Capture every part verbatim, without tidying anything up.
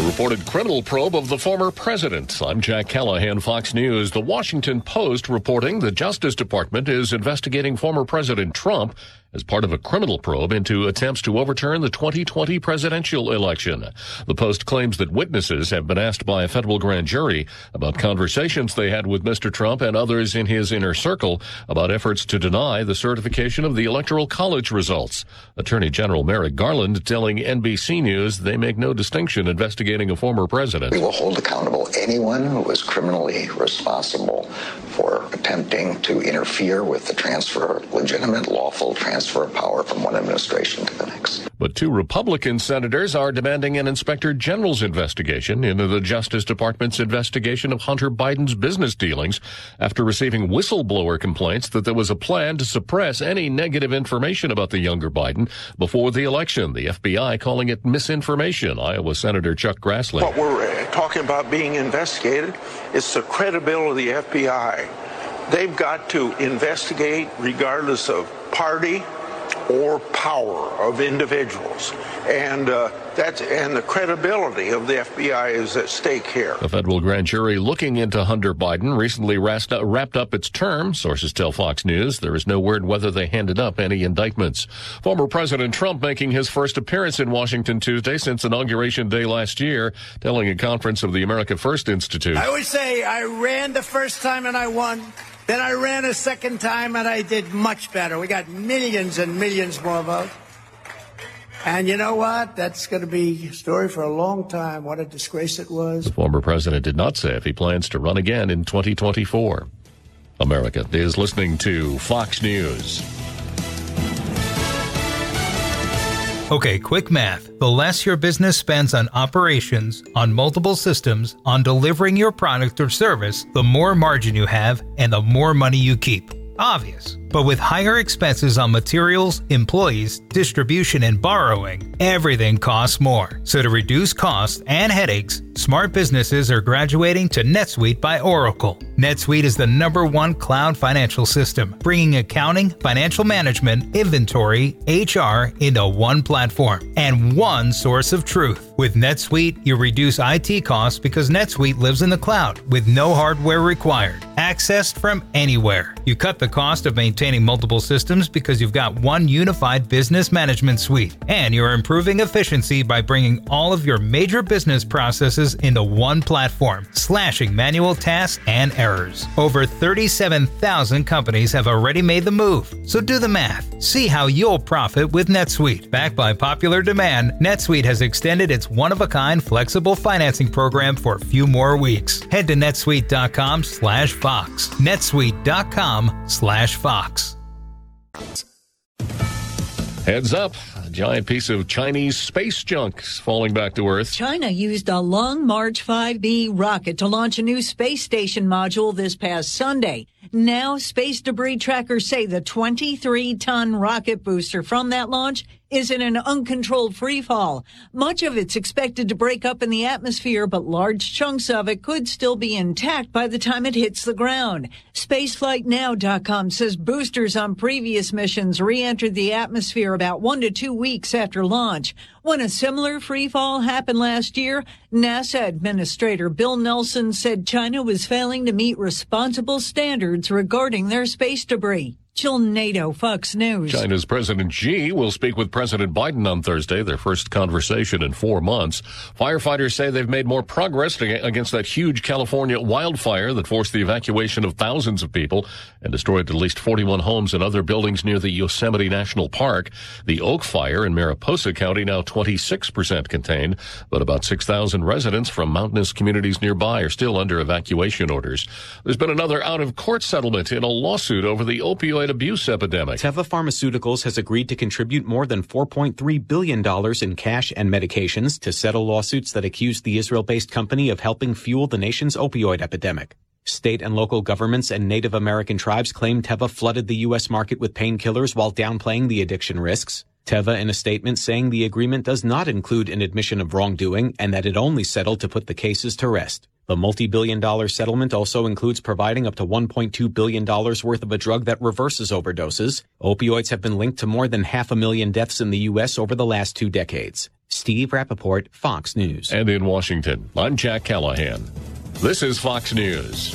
reported criminal probe of the former president. I'm Jack Callahan, Fox News. The Washington Post reporting the Justice Department is investigating former President Trump as part of a criminal probe into attempts to overturn the twenty twenty presidential election. The Post claims that witnesses have been asked by a federal grand jury about conversations they had with Mister Trump and others in his inner circle about efforts to deny the certification of the Electoral College results. Attorney General Merrick Garland telling N B C News they make no distinction investigating a former president. We will hold accountable anyone who was criminally responsible for attempting to interfere with the transfer, legitimate, lawful transfer of power from one administration to the next. But two Republican senators are demanding an inspector general's investigation into the Justice Department's investigation of Hunter Biden's business dealings after receiving whistleblower complaints that there was a plan to suppress any negative information about the younger Biden before the election. The F B I calling it misinformation. Iowa Senator Chuck Grassley. What we're talking about being investigated is the credibility of the F B I. They've got to investigate regardless of party or power of individuals, and uh, that's and the credibility of the F B I is at stake here. The federal grand jury looking into Hunter Biden recently wrapped up its term. Sources tell Fox News there is no word whether they handed up any indictments. Former President Trump making his first appearance in Washington Tuesday since Inauguration Day last year, telling a conference of the America First Institute. I always say I ran the first time and I won. Then I ran a second time, and I did much better. We got millions and millions more votes. And you know what? That's going to be a story for a long time. What a disgrace it was. The former president did not say if he plans to run again in twenty twenty-four. America is listening to Fox News. Okay, quick math. The less your business spends on operations, on multiple systems, on delivering your product or service, the more margin you have and the more money you keep. Obvious. But with higher expenses on materials, employees, distribution, and borrowing, everything costs more. So to reduce costs and headaches, smart businesses are graduating to NetSuite by Oracle. NetSuite is the number one cloud financial system, bringing accounting, financial management, inventory, H R into one platform and one source of truth. With NetSuite, you reduce I T costs because NetSuite lives in the cloud with no hardware required, accessed from anywhere. You cut the cost of maintaining multiple systems because you've got one unified business management suite, and you're improving efficiency by bringing all of your major business processes into one platform, slashing manual tasks and errors. Over thirty-seven thousand companies have already made the move, so do the math. See how you'll profit with NetSuite. Backed by popular demand, NetSuite has extended its one-of-a-kind flexible financing program for a few more weeks. Head to netsuite.com slash Fox. netsuite.com slash Fox. Heads up. A giant piece of Chinese space junk is falling back to Earth. China used a Long March five B rocket to launch a new space station module this past Sunday. Now, space debris trackers say the twenty-three ton rocket booster from that launch is in an uncontrolled free fall. Much of it's expected to break up in the atmosphere, but large chunks of it could still be intact by the time it hits the ground. Spaceflight Now dot com says boosters on previous missions re-entered the atmosphere about one to two weeks after launch. When a similar free fall happened last year, NASA Administrator Bill Nelson said China was failing to meet responsible standards regarding their space debris. Jill Nato, Fox News. China's President Xi will speak with President Biden on Thursday, their first conversation in four months. Firefighters say they've made more progress against that huge California wildfire that forced the evacuation of thousands of people and destroyed at least forty-one homes and other buildings near the Yosemite National Park. The Oak Fire in Mariposa County now twenty-six percent contained, but about six thousand residents from mountainous communities nearby are still under evacuation orders. There's been another out-of-court settlement in a lawsuit over the opioid abuse epidemic. Teva Pharmaceuticals has agreed to contribute more than four point three billion dollars in cash and medications to settle lawsuits that accuse the Israel-based company of helping fuel the nation's opioid epidemic. State and local governments and Native American tribes claim Teva flooded the U S market with painkillers while downplaying the addiction risks. Teva in a statement saying the agreement does not include an admission of wrongdoing and that it only settled to put the cases to rest. The multi-billion dollar settlement also includes providing up to one point two billion dollars worth of a drug that reverses overdoses. Opioids have been linked to more than half a million deaths in the U S over the last two decades. Steve Rappaport, Fox News. And in Washington, I'm Jack Callahan. This is Fox News.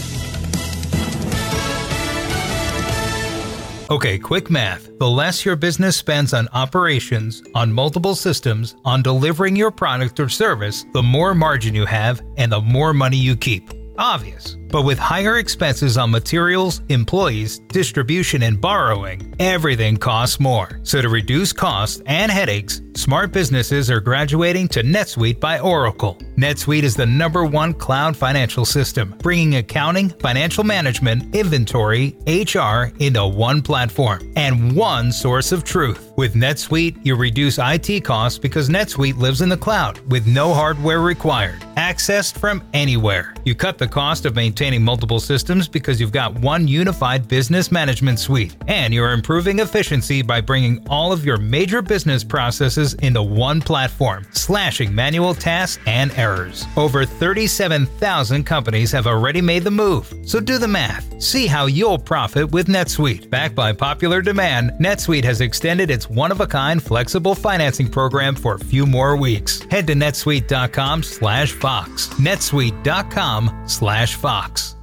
Okay, quick math. The less your business spends on operations, on multiple systems, on delivering your product or service, the more margin you have and the more money you keep. Obvious. But with higher expenses on materials, employees, distribution, and borrowing, everything costs more. So to reduce costs and headaches, smart businesses are graduating to NetSuite by Oracle. NetSuite is the number one cloud financial system, bringing accounting, financial management, inventory, H R into one platform and one source of truth. With NetSuite, you reduce I T costs because NetSuite lives in the cloud with no hardware required, accessed from anywhere. You cut the cost of maintaining multiple systems because you've got one unified business management suite, and you're improving efficiency by bringing all of your major business processes into one platform, slashing manual tasks and errors. Over thirty-seven thousand companies have already made the move, so do the math. See how you'll profit with NetSuite. Backed by popular demand, NetSuite has extended its one-of-a-kind flexible financing program for a few more weeks. Head to netsuite dot com slash fox. netsuite dot com slash fox.